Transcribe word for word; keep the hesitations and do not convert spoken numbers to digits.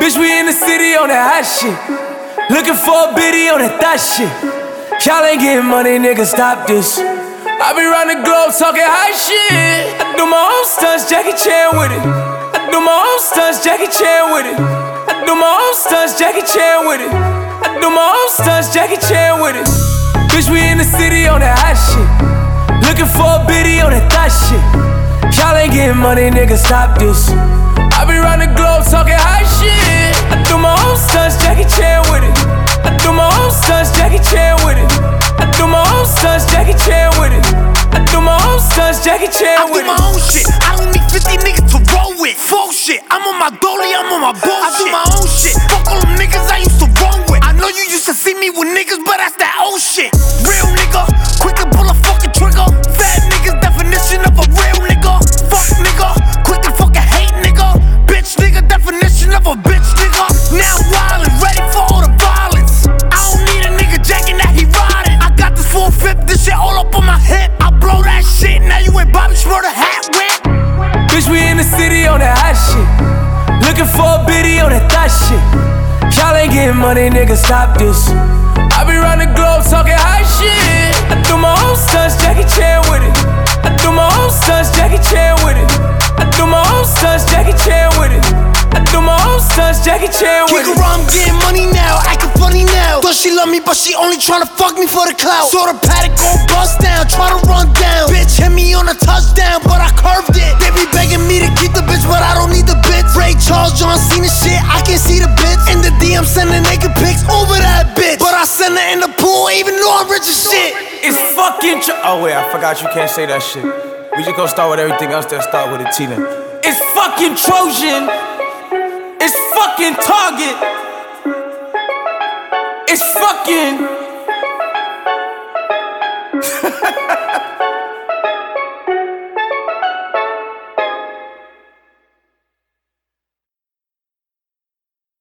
Bitch, we in the city on that hot shit. Looking for a biddy on that thot shit. Y'all ain't getting money, nigga, stop this. I be round the globe talking high shit. I do my own stunts, Jackie Chan with it. I do my own stunts, Jackie Chan with it. I do my own stunts, Jackie Chan with it. I do my own stunts, Jackie Chan with it. Bitch, we in the city on that hot shit. Looking for a biddy on that thot shit. Y'all ain't getting money, nigga, stop this. I be round the globe talking high shit. I do my own stunts, Jackie Chan with it. I do my own stunts, Jackie Chan with it. I do my own stunts, Jackie Chan with it. I do my own stunts, Jackie Chan with it. I do my own shit. I don't need fifty niggas to roll with. Full shit. I'm on my dolly, I'm on my bullshit. I do my own shit. Fuck all them niggas I used to roll with. I know you used to see me with niggas, but that's that old shit. Real nigga, quick to pull a fucking trigger. Fat niggas, definition of a real nigga. Fuck nigga, quick to fucking hate nigga. Bitch nigga, definition of a bitch nigga. Now wildin', ready for all the violence. I don't need a nigga jacking that he riding. I got this full fifth, this shit all up on my hip. I blow that shit, now you ain't Bobby Schmurder hat whip. Bitch, we in the city on that hot shit. Looking for a biddy on that thot shit. Y'all ain't getting money, nigga, stop this. I be round the globe talking high shit. I do my own stunts, Jackie Chan with it. I do my own stunts, Jackie Chan with it. I do my own stunts, Jackie Chan with it. I do my own stunts, Jackie Chan with it. Kick around, I'm getting money now, acting funny now. Thought she love me, but she only tryna fuck me for the clout. Saw the paddock go bust down, tryna run down. Bitch hit me on a touchdown, but I curved it. They be begging me to keep the bitch, but I don't need the bitch. Ray Charles, John Cena shit, I can't see the bitch. In the D M sending naked pics over that bitch, but I send her in the pool, even though I'm rich as shit. It's fucking tro- Oh wait, I forgot you can't say that shit. We just gonna start with everything else, then start with a T then. It's fucking Trojan. It's fucking Target. It's fucking